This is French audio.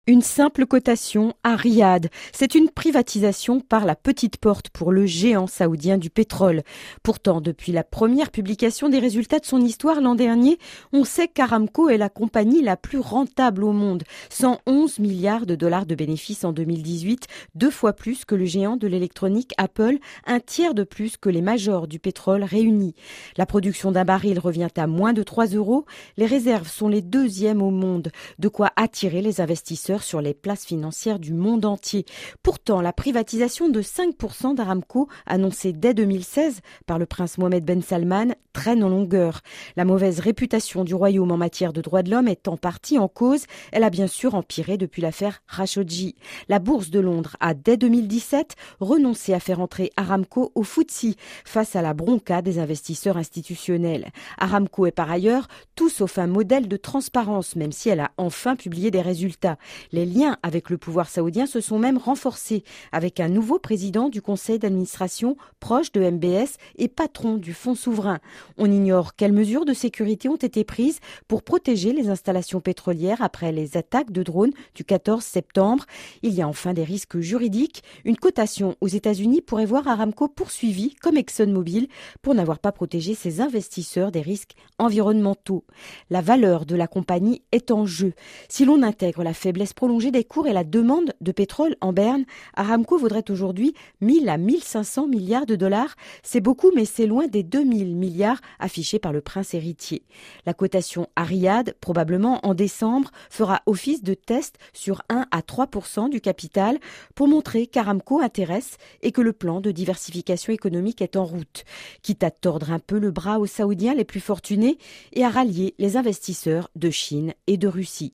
Une simple cotation à Riyad. C'est une privatisation par la petite porte pour le géant saoudien du pétrole. Pourtant, depuis la première publication des résultats de son histoire l'an dernier, on sait qu'Aramco est la compagnie la plus rentable au monde. 111 milliards de dollars de bénéfices en 2018, 2 fois plus que le géant de l'électronique Apple, un tiers de plus que les majors du pétrole réunis. La production d'un baril revient à moins de 3 euros. Les réserves sont les deuxièmes au monde. De quoi attirer les investisseurs sur les places financières du monde entier. Pourtant, la privatisation de 5% d'Aramco, annoncée dès 2016 par le prince Mohammed Ben Salman, traîne en longueur. La mauvaise réputation du royaume en matière de droits de l'homme est en partie en cause. Elle a bien sûr empiré depuis l'affaire Khashoggi. La bourse de Londres a, dès 2017, renoncé à faire entrer Aramco au FTSE face à la bronca des investisseurs institutionnels. Aramco est par ailleurs tout sauf un modèle de transparence, même si elle a enfin publié des résultats. Les liens avec le pouvoir saoudien se sont même renforcés, avec un nouveau président du conseil d'administration proche de MBS et patron du fonds souverain. On ignore quelles mesures de sécurité ont été prises pour protéger les installations pétrolières après les attaques de drones du 14 septembre. Il y a enfin des risques juridiques. Une cotation aux États-Unis pourrait voir Aramco poursuivi, comme ExxonMobil, pour n'avoir pas protégé ses investisseurs des risques environnementaux. La valeur de la compagnie est en jeu. Si l'on intègre la faiblesse prolongée des cours et la demande de pétrole en berne, Aramco vaudrait aujourd'hui 1000 à 1500 milliards de dollars. C'est beaucoup, mais c'est loin des 2000 milliards affichés par le prince héritier. La cotation à Riyad, probablement en décembre, fera office de test sur 1 à 3% du capital pour montrer qu'Aramco intéresse et que le plan de diversification économique est en route, quitte à tordre un peu le bras aux Saoudiens les plus fortunés et à rallier les investisseurs de Chine et de Russie.